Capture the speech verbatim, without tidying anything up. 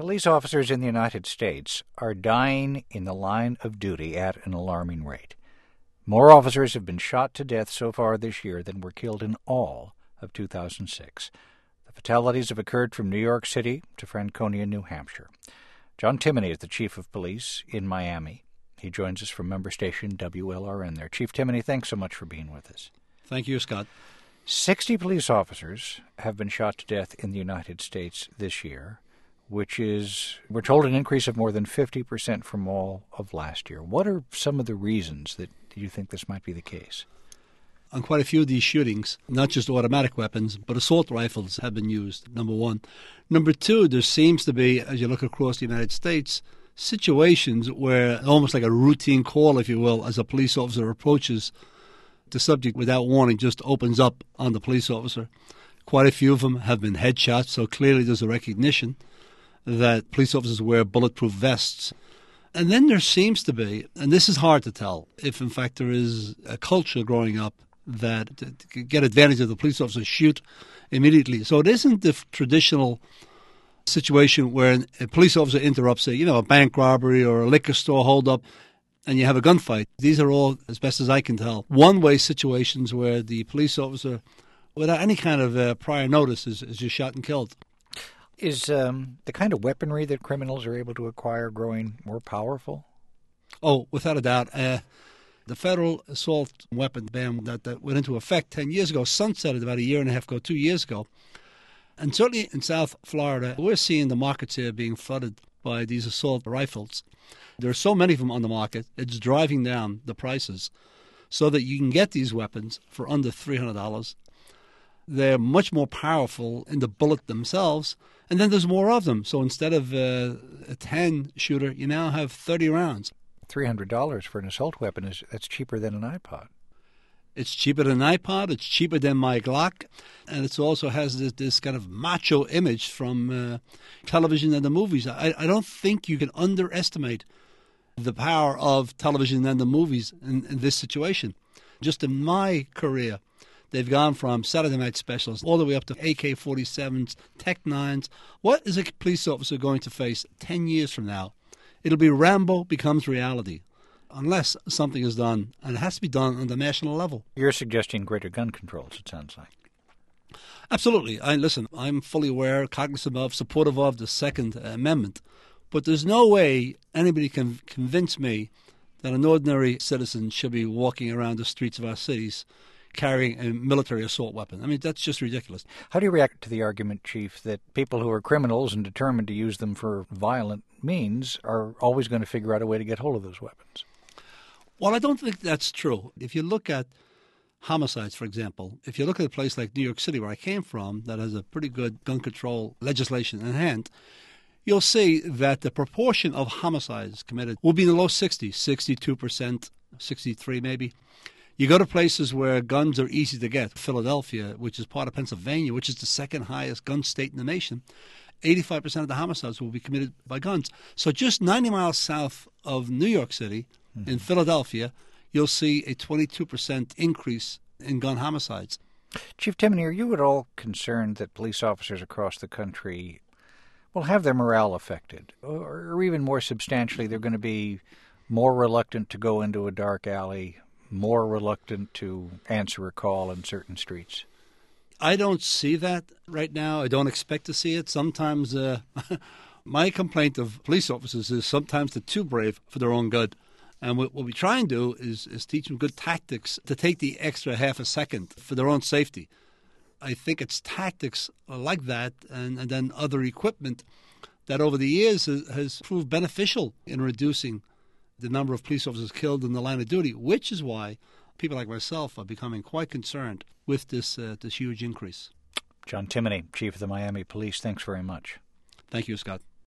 Police officers in the United States are dying in the line of duty at an alarming rate. More officers have been shot to death so far this year than were killed in all of two thousand six. The fatalities have occurred from New York City to Franconia, New Hampshire. John Timoney is the chief of police in Miami. He joins us from member station W L R N there. Chief Timoney, thanks so much for being with us. Thank you, Scott. Sixty police officers have been shot to death in the United States this year, which is, we're told, an increase of more than fifty percent from all of last year. What are some of the reasons that you think this might be the case? On quite a few of these shootings, not just automatic weapons, but assault rifles have been used, number one. Number two, there seems to be, as you look across the United States, situations where, almost like a routine call, if you will, as a police officer approaches the subject without warning, just opens up on the police officer. Quite a few of them have been headshots, so clearly there's a recognition that police officers wear bulletproof vests. And then there seems to be, and this is hard to tell, if in fact there is a culture growing up that to, to get advantage of the police officer, shoot immediately. So it isn't the f- traditional situation where a police officer interrupts a, you know, a bank robbery or a liquor store holdup and you have a gunfight. These are all, as best as I can tell, one-way situations where the police officer, without any kind of uh, prior notice, is, is just shot and killed. Is um, the kind of weaponry that criminals are able to acquire growing more powerful? Oh, without a doubt. Uh, the federal assault weapon ban that, that went into effect ten years ago, sunsetted about a year and a half ago, two years ago. And certainly in South Florida, we're seeing the markets here being flooded by these assault rifles. There are so many of them on the market, it's driving down the prices so that you can get these weapons for under three hundred dollars. They're much more powerful in the bullet themselves, and then there's more of them. So instead of uh, a ten shooter, you now have thirty rounds. three hundred dollars for an assault weapon, is that's cheaper than an iPod. It's cheaper than an iPod, it's cheaper than my Glock, and it also has this, this kind of macho image from uh, television and the movies. I, I don't think you can underestimate the power of television and the movies in, in this situation. Just in my career, they've gone from Saturday Night Specials all the way up to A K forty-sevens, Tech nines. What is a police officer going to face ten years from now? It'll be Rambo becomes reality, unless something is done, and it has to be done on the national level. You're suggesting greater gun controls, it sounds like. Absolutely. I listen, I'm fully aware, cognizant of, supportive of the Second Amendment, but there's no way anybody can convince me that an ordinary citizen should be walking around the streets of our cities carrying a military assault weapon. I mean, that's just ridiculous. How do you react to the argument, Chief, that people who are criminals and determined to use them for violent means are always going to figure out a way to get hold of those weapons? Well, I don't think that's true. If you look at homicides, for example, if you look at a place like New York City, where I came from, that has a pretty good gun control legislation in hand, you'll see that the proportion of homicides committed will be in the low sixties, sixty-two percent, sixty-three maybe. You go to places where guns are easy to get, Philadelphia, which is part of Pennsylvania, which is the second highest gun state in the nation, eighty-five percent of the homicides will be committed by guns. So just ninety miles south of New York City, mm-hmm. in Philadelphia, you'll see a twenty-two percent increase in gun homicides. Chief Timoney, are you at all concerned that police officers across the country will have their morale affected? Or, or even more substantially, they're going to be more reluctant to go into a dark alley, more reluctant to answer a call in certain streets? I don't see that right now. I don't expect to see it. Sometimes uh, my complaint of police officers is sometimes they're too brave for their own good. And what, what we try and do is, is teach them good tactics to take the extra half a second for their own safety. I think it's tactics like that and, and then other equipment that over the years has, has proved beneficial in reducing the number of police officers killed in the line of duty, which is why people like myself are becoming quite concerned with this uh, this huge increase. John Timoney, Chief of the Miami Police, thanks very much. Thank you, Scott.